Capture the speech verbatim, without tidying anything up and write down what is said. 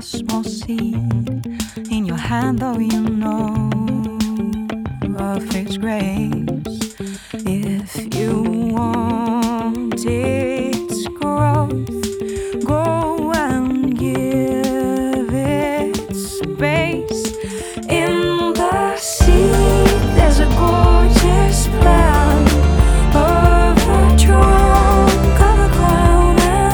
a small seed in your hand, though you know of its grace.